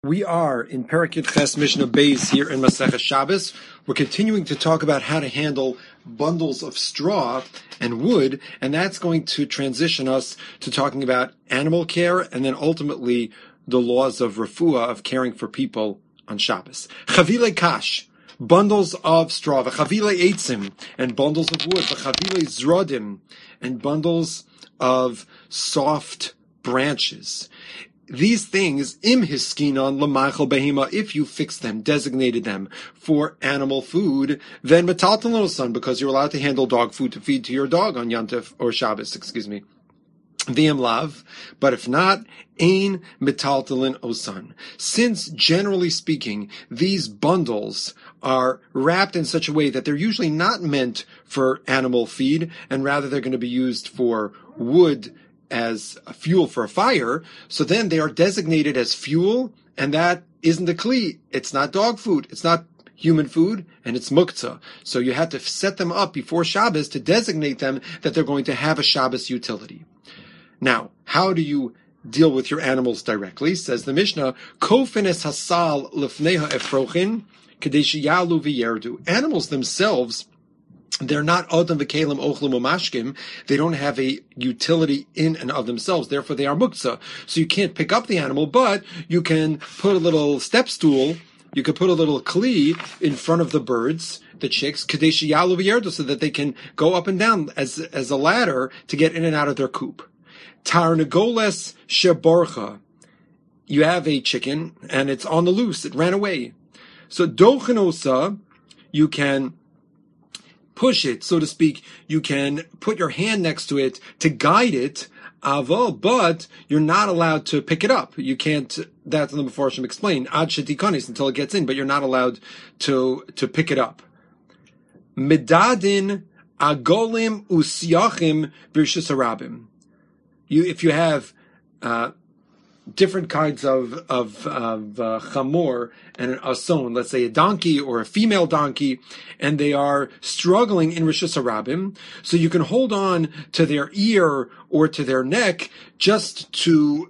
We are in Parakut Ches Mishnah Beis here in Masechah Shabbos. We're continuing to talk about how to handle bundles of straw and wood, and that's going to transition us to talking about animal care and then ultimately the laws of refuah, of caring for people on Shabbos. Chavile kash, bundles of straw, v'chavile eitzim, and bundles of wood, v'chavile zrodim, and bundles of soft branches. These things, im hiskinon l'machal behema, if you fix them, designated them for animal food, then metaltalin osan, because you're allowed to handle dog food to feed to your dog on Yantif or Shabbos, V'im lav, but if not, ein metaltalin osan. Since, generally speaking, these bundles are wrapped in such a way that they're usually not meant for animal feed, and rather they're going to be used for wood as a fuel for a fire, so then they are designated as fuel, and that isn't a kli. It's not dog food. It's not human food, and it's muktzah. So you have to set them up before Shabbos to designate them that they're going to have a Shabbos utility. Now, how do you deal with your animals directly? Says the Mishnah, Kofines hasal lefneha efrochin kadesh yalu v'yerdu. Animals themselves, they're not Adam v'kelim ochlim umashkim. They don't have a utility in and of themselves. Therefore, they are muktzah. So you can't pick up the animal, but you can put a little step stool. You could put a little kli in front of the birds, the chicks, kadesh yalu v'yerdu, so that they can go up and down as a ladder to get in and out of their coop. Tarnagoles sheborcha. You have a chicken and it's on the loose. It ran away. So dochenosa, you can push it, so to speak. You can put your hand next to it to guide it, but you're not allowed to pick it up. You can't, that's the Mefarshim explain, ad shetikanis, until it gets in, but you're not allowed to pick it up. Medadin agolim usyachim b'rshus harabim. If you have different kinds of chamor and an ason, let's say a donkey or a female donkey, and they are struggling in Rishus Harabim, so you can hold on to their ear or to their neck just to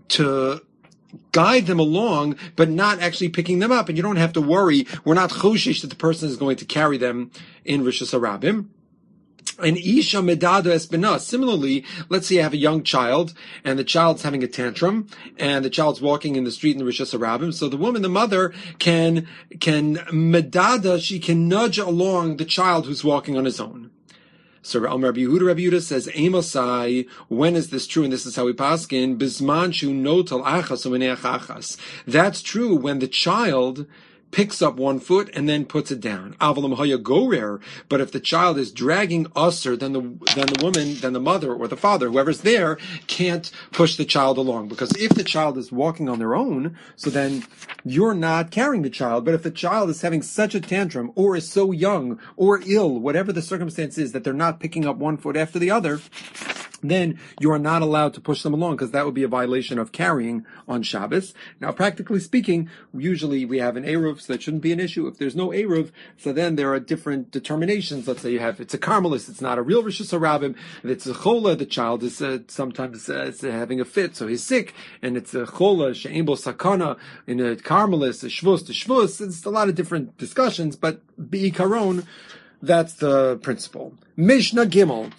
guide them along, but not actually picking them up, and you don't have to worry. We're not choshish that the person is going to carry them in Rishus Harabim. And Isha medada espina. Similarly, let's say you have a young child, and the child's having a tantrum, and the child's walking in the street in the Rishus Harabim. So the woman, the mother, can medada, she can nudge along the child who's walking on his own. So Rabbi Yehuda says, Amosai, when is this true? And this is how we paskin, Bisman shu notal achas u'menei achas. That's true when the child picks up one foot and then puts it down. Avalam haya gorer. But if the child is dragging usher, then the woman, then the mother or the father, whoever's there, can't push the child along. Because if the child is walking on their own, so then you're not carrying the child. But if the child is having such a tantrum, or is so young, or ill, whatever the circumstance is, that they're not picking up one foot after the other, then you are not allowed to push them along, because that would be a violation of carrying on Shabbos. Now, practically speaking, usually we have an Eruv, so that shouldn't be an issue. If there's no Eruv, so then there are different determinations. Let's say it's a Carmelist, it's not a real Rishus Harabim, it's a Chola, the child is sometimes having a fit, so he's sick, and it's a Chola, She'ein bo sakana, in a Carmelist, a Shvus to Shvus. It's a lot of different discussions, but B'ikaron, that's the principle. Mishnah Gimel.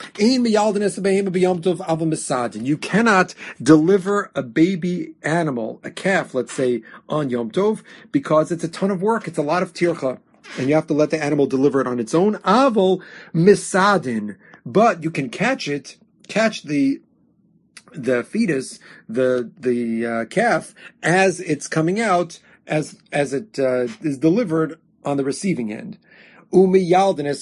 You cannot deliver a baby animal, a calf, let's say, on Yom Tov, because it's a ton of work. It's a lot of tircha. And you have to let the animal deliver it on its own. Avol misadin. But you can catch the fetus, the calf, as it's coming out, as it is delivered on the receiving end. And you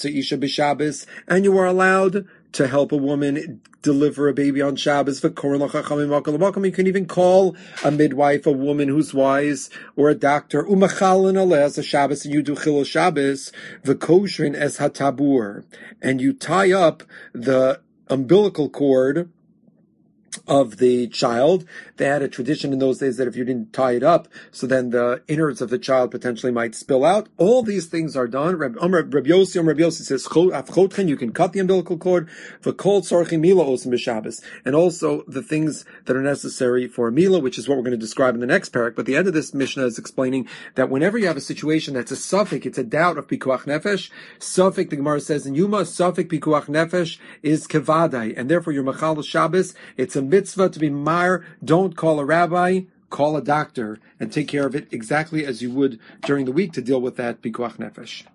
are allowed to help a woman deliver a baby on Shabbos. You can even call a midwife, a woman who's wise, or a doctor. As a Shabbos, and you do chilul Shabbos, v'koshrin es hatabur, and you tie up the umbilical cord of the child. They had a tradition in those days that if you didn't tie it up, so then the innards of the child potentially might spill out. All these things are done. Rabbi Yossi says, you can cut the umbilical cord, and also the things that are necessary for a Mila, which is what we're going to describe in the next parak. But the end of this Mishnah is explaining that whenever you have a situation that's a suffix, it's a doubt of pikuach nefesh, suffix, the Gemara says, in Yuma, suffix pikuach nefesh is kevadai, and therefore your machal Shabbos, it's a mitzvah to be mar. Don't call a rabbi, call a doctor, and take care of it exactly as you would during the week to deal with that pikuach nefesh.